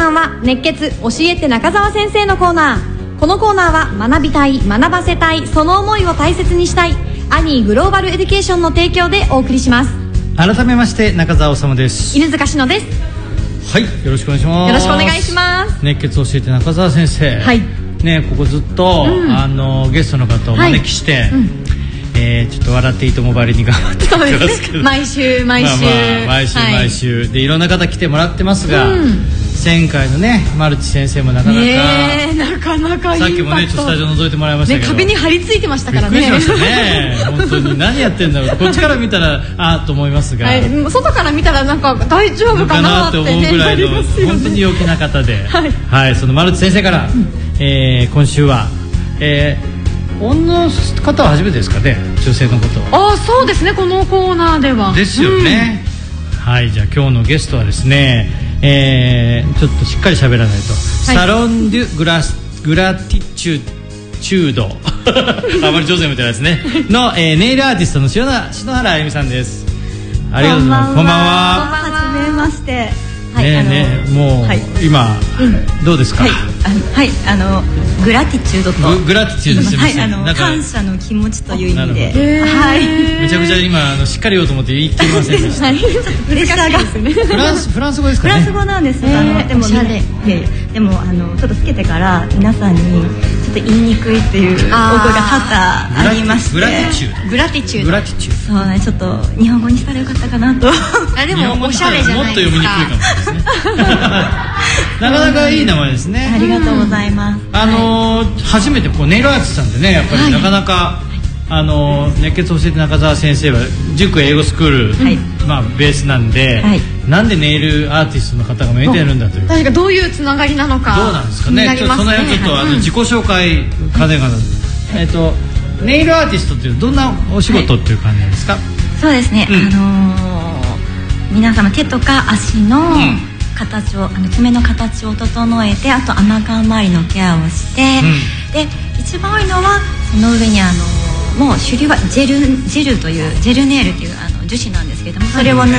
間は熱血教えて中澤先生のコーナー。このコーナーは学びたい、学ばせたい、その思いを大切にしたいアニーグローバルエデュケーションの提供でお送りします。 改めまして中澤修です。 犬塚志乃です。 はい、よろしくお願いします。 よろしくお願いします。 熱血教えて中澤先生、 はいね、ここずっと、ゲストの方をお招きして、ちょっと笑っていいともばりに頑張ってますけど、そうですね、毎週毎週、でいろんな方来てもらってますが、前回のねマルチ先生もなかなか、 なかなかさっきもねちょっとスタジオ覗いてもらいましたけど、 壁に張り付いてましたからね。 びっくりしましたね本当に何やってんだろうこっちから見たらと思いますが、 外から見たらなんか大丈夫かなって思うぐらいの本当に陽気な方で、そのマルチ先生から、今週は、女の方は初めてですかね、女性のことは。 そうですね、このコーナーではですよね、はい、じゃあ今日のゲストはですね、ちょっとしっかり喋らないと、サロン・デュ・グラティチュードあまり上手にみたいですねの、ネイルアーティストの篠原あゆみさんです。ありがとうございます。こんばんは。 はじめまして。 もう、今どうですか。 グラティチュードとグラティチュードですね、 感謝の気持ちという意味で、 めちゃくちゃ今しっかり言おうと思って言い切りませんでしたプレッシャーがフランス語ですかね。 フランス語なんです。でもちょっとつけてから皆さんにちょっと言いにくいっていうお声が多々ありまして、 グラティチュードそうね、ちょっと日本語にしたらよかったかなと。 でもおしゃれじゃないですか。もっと読みにくいかもしれないですねなかなかいい名前ですね。 ありがとうございます。 初めてネイルアーティストなんでね、やっぱりなかなか、熱血教えて中澤先生は塾英語スクール、ベースなんで、なんでネイルアーティストの方が見えてるんだという、 確かどういうつながりなのか、 どうなんですかね。その辺ちょっと自己紹介風がネイルアーティストっていうどんなお仕事っていう感じなんですか。 そうですね、皆様手とか足の形を、爪の形を整えて、あと甘皮周りのケアをして、で一番多いのはその上にもう主流はジェルというジェルネイルという樹脂なんですけれども、それを塗って、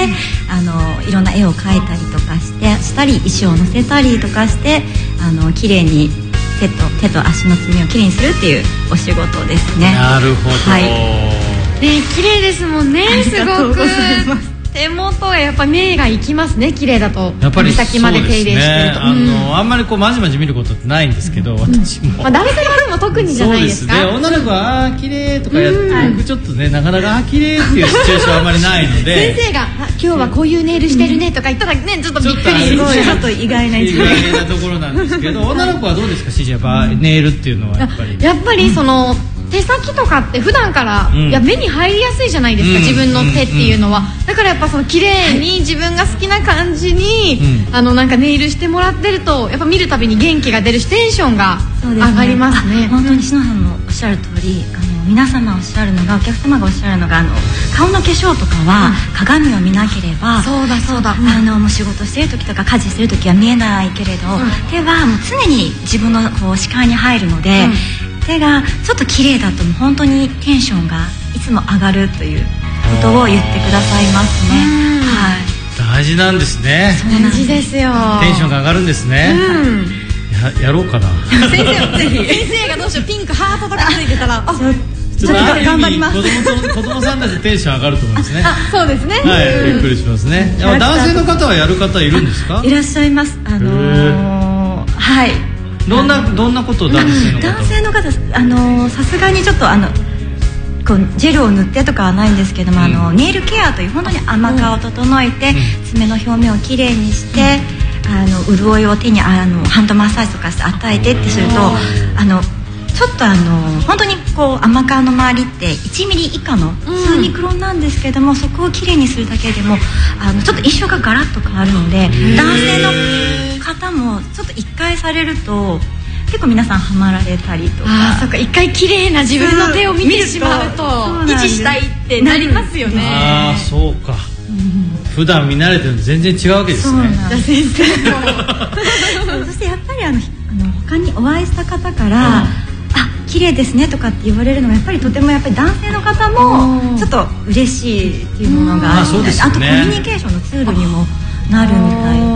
いろんな絵を描いたりとかしたり石を乗せたりとかして綺麗に手と足の爪をきれいにするっていうお仕事ですね。 なるほど、 綺麗ですもんね。すごく手元はやっぱ目がいきますね、綺麗だと。 やっぱり先まで手入れしてると、 あんまりまじまじ見ることってないんですけど、私も男性はでも特にじゃないですか。 そうですね、女の子は綺麗とかやって僕ちょっとね、なかなか綺麗っていうシチュエーションはあんまりないので先生が今日はこういうネイルしてるねとか言ったらね、ちょっとびっくりすごいちょっと意外なところなんですけど女の子はどうですか、やっぱネイルっていうのはやっぱりその手先とかって普段から、目に入りやすいじゃないですか、自分の手っていうのは。だからやっぱその綺麗に自分が好きな感じに、なんかネイルしてもらってると、やっぱ見るたびに元気が出るし、テンションが上がりますね。 本当に篠原さんのおっしゃる通り、皆様おっしゃるのが、お客様がおっしゃるのが、顔の化粧とかは鏡を見なければ、 そうだ、 もう仕事してる時とか家事してる時は見えないけれど、手はもう常に自分の視界に入るので、手がちょっと綺麗だと本当にテンションがいつも上がるということを言ってくださいますね。 大事なんですね。 大事ですよ。 テンションが上がるんですね。やろうかな。 先生がどうしよう、ピンクハートとかついてたらちょっと頑張ります。子供さんたちテンション上がると思いますね。 そうですね。 びっくりしますね。男性の方はやる方いるんですか。 いらっしゃいます。 どんなことを男性の方さすがにちょっとジェルを塗ってとかはないんですけども、ネイルケアという本当に甘皮を整えて、爪の表面をきれいにして、潤いを手にハンドマッサージとかして与えてってすると、ちょっと本当に甘皮の周りって1ミリ以下の数ミクロンなんですけども、そこをきれいにするだけでもちょっと印象がガラッと変わるので、男性の方もちょっと1回されると結構皆さんハマられたりとか。 そうか、1回綺麗な自分の手を見てしまうと維持したいってなりますよね。 そうか、普段見慣れてるの全然違うわけですね。 そうなんです。そしてやっぱり他にお会いした方から綺麗ですねとかって言われるのがやっぱりとても、やっぱり男性の方もちょっと嬉しいっていうものがあって、あとコミュニケーションのツールにもなるみたいで。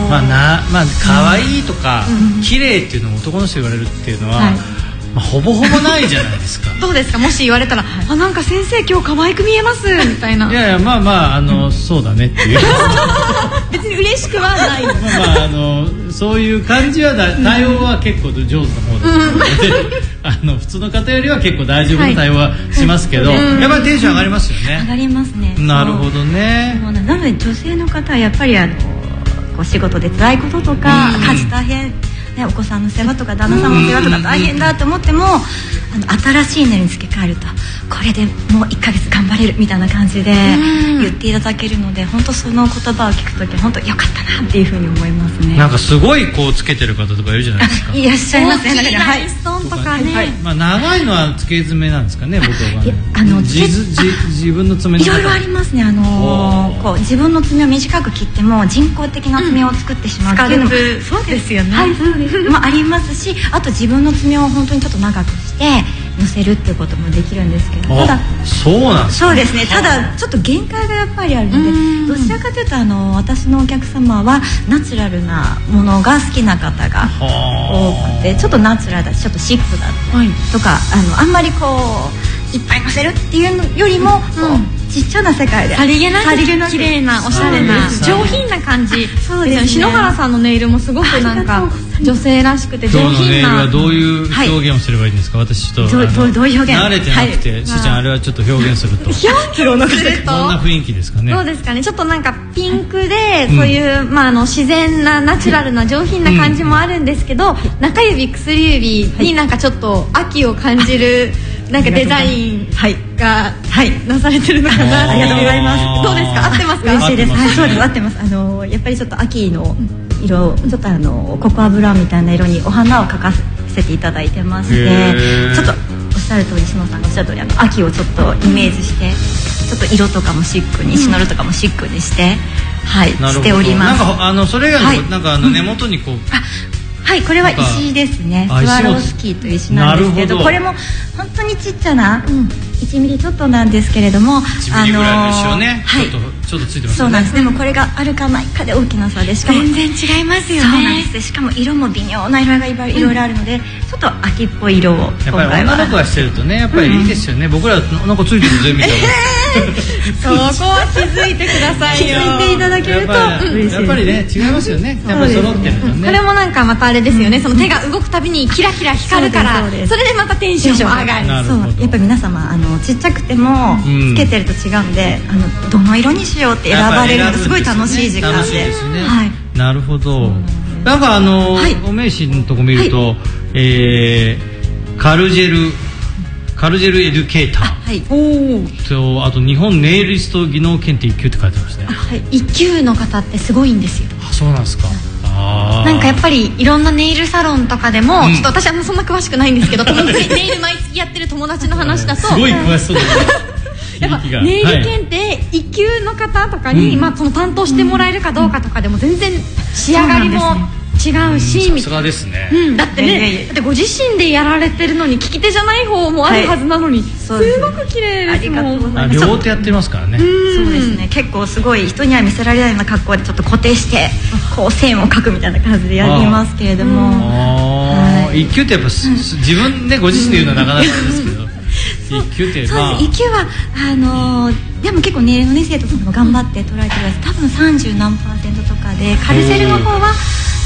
可愛いとか綺麗っていうのを男の人言われるっていうのは、ほぼほぼないじゃないですか。 どうですか、もし言われたら、なんか先生今日可愛く見えますみたいな。 いやいや、そうだねっていう別に嬉しくはないそういう感じは対応は結構上手な方ですので、普通の方よりは結構大丈夫な対応はしますけど、やっぱりテンション上がりますよね。 上がりますね。 なるほどね。 なので女性の方はやっぱりお仕事で辛いこととか、家事大変、お子さんの世話とか旦那さんの世話とか大変だと思っても、新しいネイルに付け替えるとこれでもう1ヶ月頑張れるみたいな感じで言っていただけるので、本当その言葉を聞くときは本当良かったなっていうふうに思いますね。 なんかすごいつけてる方とかいるじゃないですか。 いらっしゃいますね。 大きいライストンとかね。 長いのは付け爪なんですかね、僕は。自分の爪のいろいろありますね。自分の爪を短く切っても人工的な爪を作ってしまうっていうのも、 そうですよね。 はい、そうです。ありますし、あと自分の爪を本当にちょっと長くして乗せるっていうこともできるんですけど、ただそうなんですか。 そうですね。ただちょっと限界がやっぱりあるので、どちらかというと私のお客様はナチュラルなものが好きな方が多くて、ちょっとナチュラルだし、ちょっとシックだったりとか、あんまりいっぱい乗せるっていうのよりもちっちゃな世界でさりげなく綺麗なおしゃれな上品な感じですよね。篠原さんのネイルもすごくなんか女性らしくて上品な。 どういう表現をすればいいんですか。私ちょっとどういう表現、 慣れてなくて、しーちゃんあれはちょっと表現するとどんな雰囲気ですかね。 どうですかね。ちょっとなんかピンクでそういう自然なナチュラルな上品な感じもあるんですけど、中指薬指になんかちょっと秋を感じるなんかデザインがなされてるのかな。 ありがとうございます。 どうですか、合ってますか。 嬉しいです。はい、そうです、合ってます。やっぱりちょっと秋の色、ちょっとココアブラウンみたいな色にお花を描かせていただいてまして、ちょっとおっしゃる通り、篠さんがおっしゃる通り秋をちょっとイメージして、ちょっと色とかもシックに、シノルとかもシックにして、しております。 なんかそれ以外のなんか根元にはい、これは石ですね。スワロースキーという石なんですけど、これも本当にちっちゃな1ミリちょっとなんですけれども、 1ミリぐらいの石をね、ちょっとついてますね。 そうなんです。でもこれがあるかないかで大きな差で、しかも全然違いますよね。 そうなんです。しかも色も微妙な色がいろいろあるので、ちょっと秋っぽい色をやっぱり女の子がしてるとね、やっぱりいいですよね。僕らなんかついてるぜみたいな。 そこは気づいてくださいよ。 気づいていただけると嬉しいです。 やっぱりね、違いますよね。やっぱり揃ってるとね。 これもなんかまたあれですよね。その手が動くたびにキラキラ光るから、それでまたテンションも上がる。 そう、やっぱり皆様ちっちゃくてもつけてると違うんで、どの色にしようって選ばれるのがすごい楽しい時間で。 なるほど。なんかお名刺のとこ見ると、カルジェルエデュケーターと、あと日本ネイリスト技能検定1級って書いてますね。 1級の方ってすごいんですよ。 そうなんですか。 なんかやっぱりいろんなネイルサロンとかでも、ちょっと私そんな詳しくないんですけど、ネイル毎月やってる友達の話だとすごい詳しそうだね。 やっぱネイル検定1級の方とかにその担当してもらえるかどうかとかでも全然仕上がりも違うし、 さすがですね。 だってね、だってご自身でやられてるのに利き手じゃない方もあるはずなのに、すごく綺麗ですもん。 両手やってますからね。 そうですね。結構すごい人には見せられないような格好でちょっと固定して線を描くみたいな感じでやりますけれども、 1級ってやっぱ自分でご自身で言うのはなかなかですけど、1級って 1級はでも結構ネイルの生徒さんも頑張って捉えてください。多分30何%とかで、カルセルの方は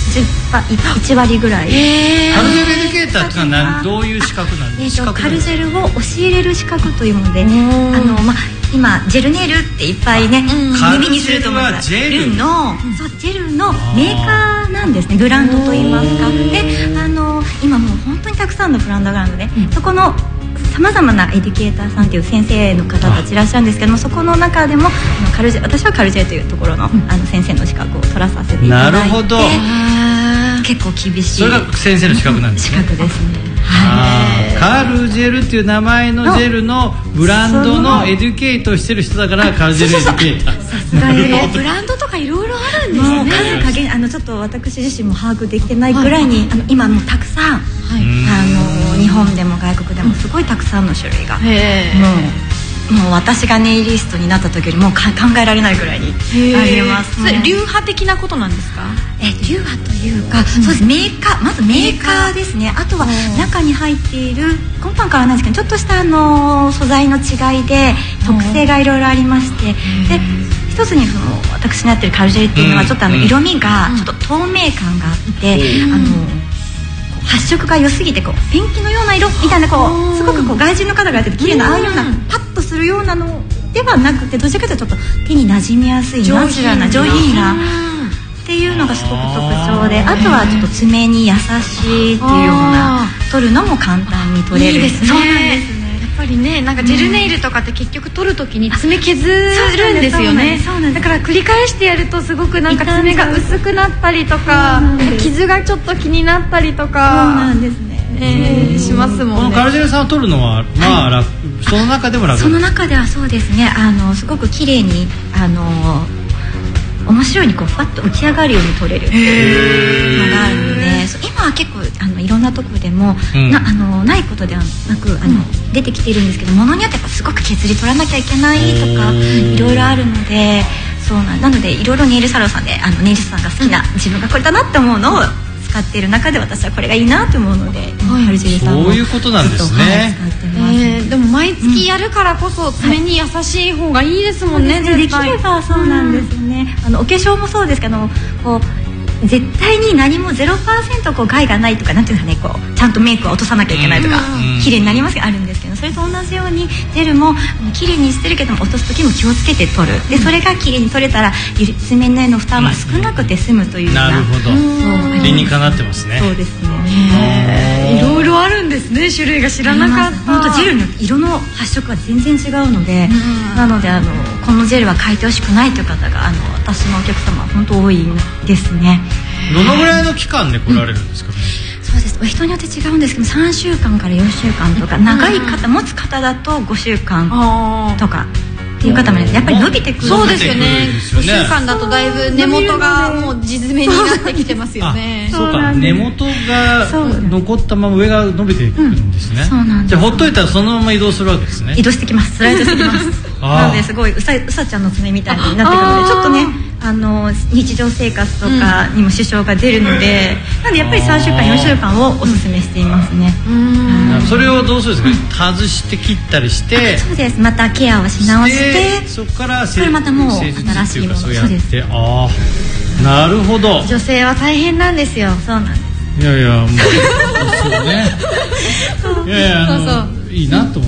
1割ぐらい。 カルジェルエデュケーターっていうのはどういう資格なんですか。 カルジェルを教えれる資格というもので、今ジェルネイルっていっぱいね耳にすると思います。ジェルのメーカーなんですね。ブランドといいますか。で今もう本当にたくさんのブランドがあるので、そこのさまざまなエデュケーターさんという先生の方たちいらっしゃるんですけども、そこの中でも私はカルジェというところの先生の資格を取らさせていただいて。 なるほど。 結構厳しい。 それが先生の資格なんですね。 資格ですね。 カルジェルっていう名前のジェルのブランドのエデュケートしてる人だからカルジェルエデュケーター。 さすがにブランドとかいろいろあるんですね。 数限ちょっと私自身も把握できてないぐらいに今もうたくさん日本でも外国でもすごいたくさんの種類がもうもう私がネイリストになった時よりも考えられないぐらいにあります。 それ流派的なことなんですか？ 流派というか、そうです、まずメーカーですね。あとは中に入っている根本からなんですけど、ちょっとした素材の違いで特性がいろいろありまして、で一つに私のやってるカルジェリっていうのはちょっと色味がちょっと透明感があって、発色が良すぎてペンキのような色みたいなすごく外人の方がやってて綺麗なああいうようなパッとするようなのではなくて、どちらかというとちょっと手に馴染みやすいナチュラルな上品なっていうのがすごく特徴で、あとはちょっと爪に優しいっていうような、取るのも簡単に取れる。 いいですね。そうなんですね。やっぱりね、なんかジェルネイルとかって結局取るときに爪削るんですよね。だから繰り返してやるとすごくなんか爪が薄くなったりとか、傷がちょっと気になったりとか、 そうなんですね、 しますもんね。 このカルジェルさんを取るのはまあその中でも楽。 その中ではそうですね、すごく綺麗に面白いにふわっと浮き上がるように取れるっていうのがあるので、今は結構いろんなところでも、ないことではなく出てきているんですけど、ものによってやっぱすごく削り取らなきゃいけないとかいろいろあるので、なのでいろいろネイルサロンさんでネイリストさんが好きな、自分がこれだなって思うのを使っている中で、私はこれがいいなと思うので、カルジェリさんをそういうことなんですね。 使ってます。 でも毎月やるからこそ爪に優しい方がいいですもんね。 できればそうなんですね。お化粧もそうですけど、絶対に何も 0% 害がないとか、なんていうんですかね、ちゃんとメイクを落とさなきゃいけないとか、綺麗になりますがあるんですけど、それと同じようにジェルも綺麗にしてるけども落とす時も気をつけて取る。でそれが綺麗に取れたら爪の負担は少なくて済むというような。 なるほど。理にかなってますね。 そうですね。 いろいろあるんですね、種類が知らなかった。 本当ジェルの色の発色が全然違うので、なのでこのジェルは変えてほしくないという方が私のお客様は本当多いですね。 どのぐらいの期間で来られるんですかね？ そうです、人によって違うんですけど、3週間から4週間とか、長い方持つ方だと5週間とかっていう方もいます。やっぱり伸びてくる。 そうですよね。5週間だとだいぶ根元がもう地詰めになってきてますよね。 そうか、根元が残ったまま上が伸びていくんですね。 そうなんです。 じゃあほっといたらそのまま移動するわけですね。 移動してきます。スライドしてきます。なのですごいうさちゃんの爪みたいになってくるので、ちょっとね日常生活とかにも支障が出るので、なのでやっぱり3週間4週間をおすすめしていますね。 それをどうするんですか？外して切ったりして、 そうです、またケアをし直して、 そこからそれまたもう新しいもの。 そうやって、なるほど。 女性は大変なんですよ。 そうなんです。 いやいや、もうそうね。いやいや、いいなと思って。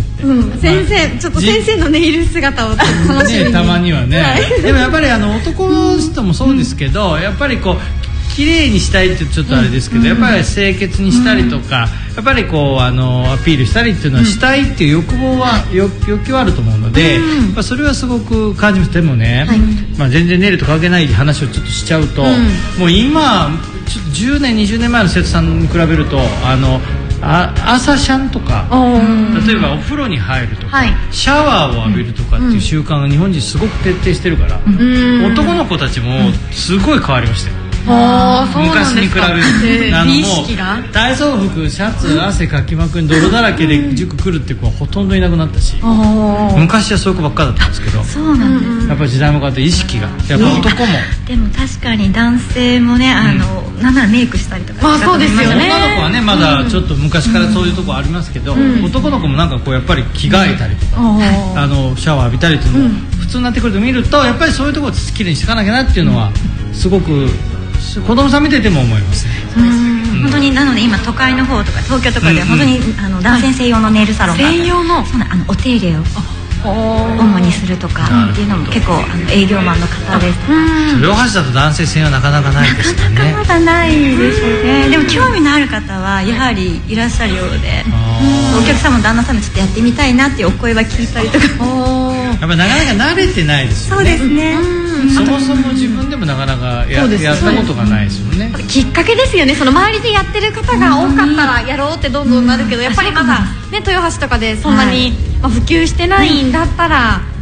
先生、ちょっと先生のネイル姿を楽しみに。 たまにはね。でもやっぱり男の人もそうですけど、やっぱり綺麗にしたいってちょっとあれですけど、やっぱり清潔にしたりとか、やっぱりアピールしたりっていうのはしたいっていう欲望は、欲求はあると思うので、それはすごく感じます。でもね、全然ネイルと関係ない話をちょっとしちゃうと、もう今ちょっと10年20年前の生徒さんに比べると朝シャンとか、例えばお風呂に入るとか、シャワーを浴びるとかっていう習慣が日本人すごく徹底してるから、男の子たちもすごい変わりましたよ。昔に比べると美意識が体操服シャツ汗かきまくり泥だらけで塾来るって子はほとんどいなくなったし、昔はそういう子ばっかだったんですけど、 そうなんです。 やっぱり時代も変わって意識がやっぱ男もでも確かに男性もね、なんならメイクしたりとか、 そうですよね。 女の子はねまだちょっと昔からそういうとこありますけど、男の子もなんかやっぱり着替えたりとか、シャワー浴びたりっていうのを普通になってくると見ると、やっぱりそういうところをきれいにしていかなきゃなっていうのはすごく子供さん見てても思いますね。 そうです。本当になので今都会の方とか東京とかで本当に男性専用のネイルサロンが専用のお手入れを主にするとかっていうのも結構営業マンの方です。 両端だと男性専用なかなかないですよね。 なかなかまだないですね。でも興味のある方はやはりいらっしゃるようで、お客様も旦那さんもちょっとやってみたいなっていうお声は聞いたりとか。 やっぱなかなか慣れてないですよね。 そうですね。 そもそも自分でもなかなかやったことがないですよね。 きっかけですよね。その周りでやってる方が多かったらやろうってどんどんなるけど、やっぱりまだね豊橋とかでそんなに普及してないんだったら、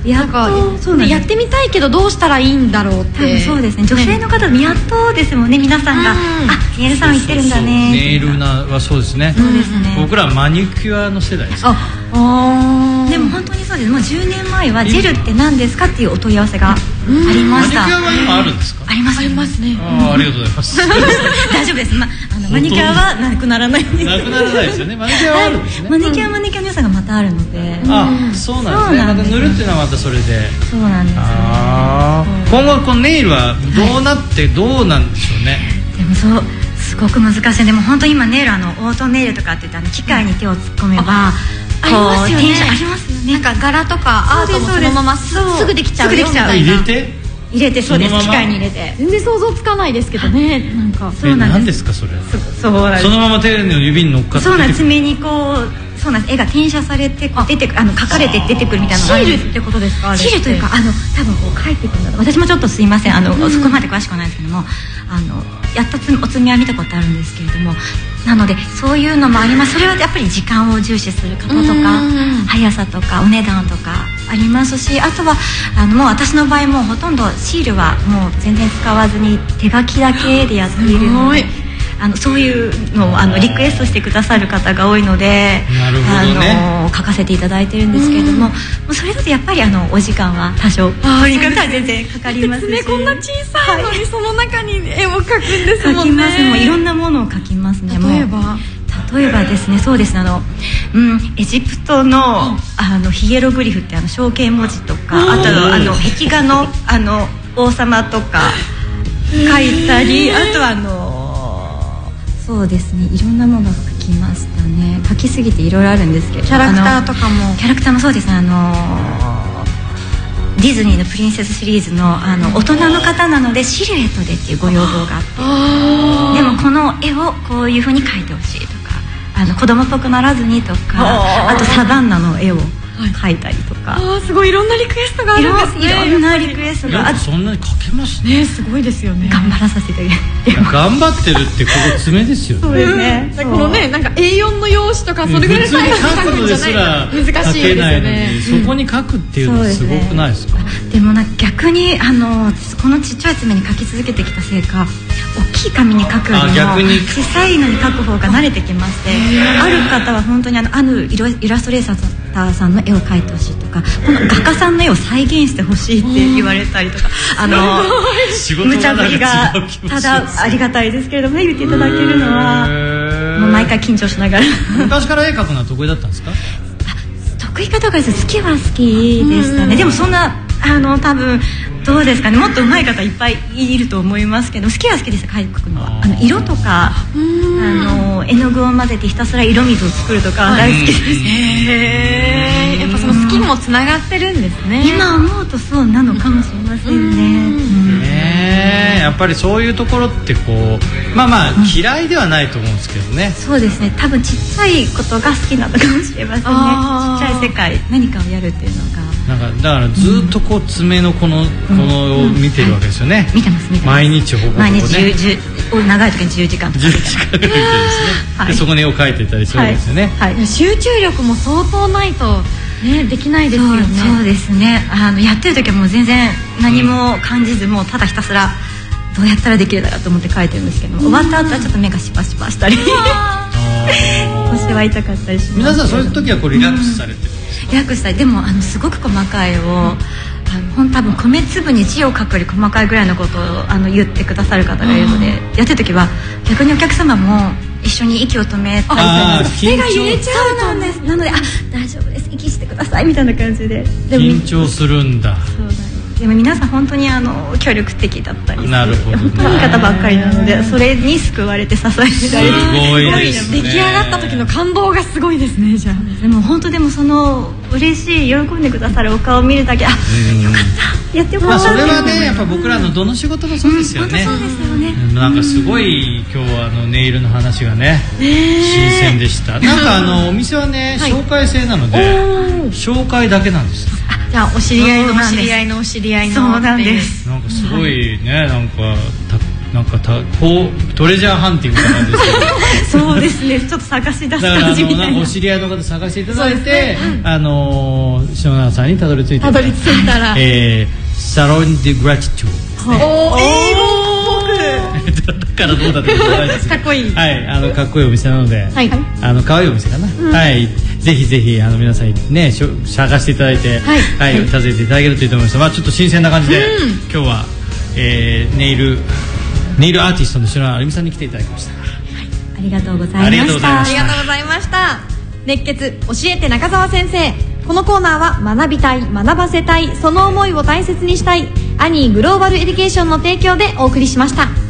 なんかやってみたいけどどうしたらいいんだろうって。 そうですね、女性の方やっとですもんね、皆さんがネイルサロン行ってるんだね。 ネイルはそうですね。僕らはマニキュアの世代です。 でも本当にそうです。もう10年前はジェルって何ですかっていうお問い合わせがありました。 マニキュアは今あるんですか？ ありますね。 ありがとうございます。 大丈夫です。マニキュアはなくならないんです。 なくならないですよね。マニキュアはあるんですね。 マニキュアの良さがまたあるので。 そうなんですね。また塗るっていうのはまたそれで。 そうなんですね。 今後このネイルはどうなってどうなんでしょうね。 でもすごく難しい。でも本当今ネイルオートネイルとかって言って機械に手を突っ込めばありますよね。 ありますよね。 なんか柄とかアートもそのまますぐできちゃうよみたいな。 入れてそうです。機械に入れて。 全然想像つかないですけどね。なんかそうなんです。 何ですかそれ。 そのまま手の指に乗っかって。 そうなんです。爪にそうなんです。絵が転写されて出て書かれて出てくるみたいな。 シールってことですか？ シールというか多分書いてくるんだと。私もちょっとすいませんそこまで詳しくはないですけどもやったお爪は見たことあるんですけれども、なのでそういうのもあります。それはやっぱり時間を重視する方とか速さとかお値段とかありますし、あとはもう私の場合もほとんどシールはもう全然使わずに手書きだけでやっているので、そういうのをリクエストしてくださる方が多いので、 なるほどね、 書かせていただいてるんですけれども、それだとやっぱりお時間は多少にかか全然かかりますし、 こんな小さいのにその中に絵を描くんですもんね。 描きます。もういろんなものを描きますね。例えばですね、そうですね、エジプトのヒエログリフって象形文字とか、あと壁画の王様とか描いたり、あとそうですね、いろんなものが描きましたね。描きすぎていろいろあるんですけど、 キャラクターとかもキャラクターもそうですね。ディズニーのプリンセスシリーズの大人の方なのでシルエットでっていうご要望があって、でもこの絵をこういう風に描いてほしいとか、子供っぽくならずにとか、あとサバンナの絵を描いたりとか、 すごいいろんなリクエストがあるんですね。 いろんなリクエストがそんなに描けますね。 すごいですよね。 頑張らさせていただいて、 頑張ってるってここ爪ですよね。 そうですね。 このね、なんか A4 の用紙とかそれぐらい普通に書くのですら難しいですよね。 そこに書くっていうのはすごくないですか？ でも逆にこのちっちゃい爪に書き続けてきたせいか、大きい紙に書くよりも小さいのに書く方が慣れてきまして、ある方は本当にイラストレーターさんの絵を描いてほしいとか、この画家さんの絵を再現してほしいって言われたりとか、無茶ぶりがただありがたいですけれどもね、言っていただけるのはもう毎回緊張しながら。 昔から絵描くのは得意だったんですか？ 得意かどうかです。好きは好きでしたね。でもそんな多分どうですかね、もっと上手い方いっぱいいると思いますけど、好きは好きです。描くのは色とか絵の具を混ぜてひたすら色水を作るとか大好きです。 やっぱその好きもつながってるんですね。 今思うとそうなのかもしれませんね。 やっぱりそういうところって嫌いではないと思うんですけどね。 そうですね、多分ちっちゃいことが好きなのかもしれませんね。ちっちゃい世界、何かをやるっていうのがだからずっと爪のこのを見てるわけですよね。 見てます。 毎日ほぼ毎日長い時に10時間とか 10時間見てですね。でそこに絵を描いてたりするんですよね。 集中力も相当ないとできないですよね。 そうですね。やってる時はもう全然何も感じず、もうただひたすらどうやったらできるだろうと思って描いてるんですけども、終わった後はちょっと目がシパシパしたり腰は痛かったりします。 皆さんそういう時はリラックスされてるんですか？ リラックスしたり、でもすごく細かい絵を多分米粒に字を書くより細かいぐらいのことを言ってくださる方がいるので、やってる時は逆にお客様も一緒に息を止めたり手が揺れちゃう。 そうなんです。なので大丈夫です、息してくださいみたいな感じで。 緊張するんだ。 そうなんです。でも皆さん本当に協力的だったり、 なるほどね、 本当にいい方ばっかりなので、それに救われて支えられて、すごいですね。 出来上がった時の感動がすごいですね。じゃあでも本当、でもその嬉しい喜んでくださるお顔を見るだけ、よかったやってよかった。 それはね、やっぱ僕らのどの仕事もそうですよね。 そうですよね。 なんかすごい今日はネイルの話がね、新鮮でした。なんかお店はね、紹介制なので紹介だけなんです。 じゃあお知り合いのお知り合いのお知り合いの。 そうなんです。 なんかすごいね、なんかなんかトレジャーハンティングみたいな感じですけどそうですね、ちょっと探し出すだから感じみたいな。 なんかお知り合いの方探していただいて、 ね、 篠永さんにたどり着いてたどり着いたらサロン・デュ・グラティチュードですね。 英語っぽくだからどうだってことないですかっこいい、 はい、かっこいいお店なので、 はい、 可愛いお店かな、はい、ぜひぜひ皆さんね探していただいて、はい、訪ねていただけるといいと思います。まあちょっと新鮮な感じで、今日は、ネイルアーティストの篠原あるみさんに来ていただきました。はい、 ありがとうございました。 ありがとうございました。熱血教えて中澤先生。このコーナーは学びたい、学ばせたい、その思いを大切にしたいアニーグローバルエデュケーションの提供でお送りしました。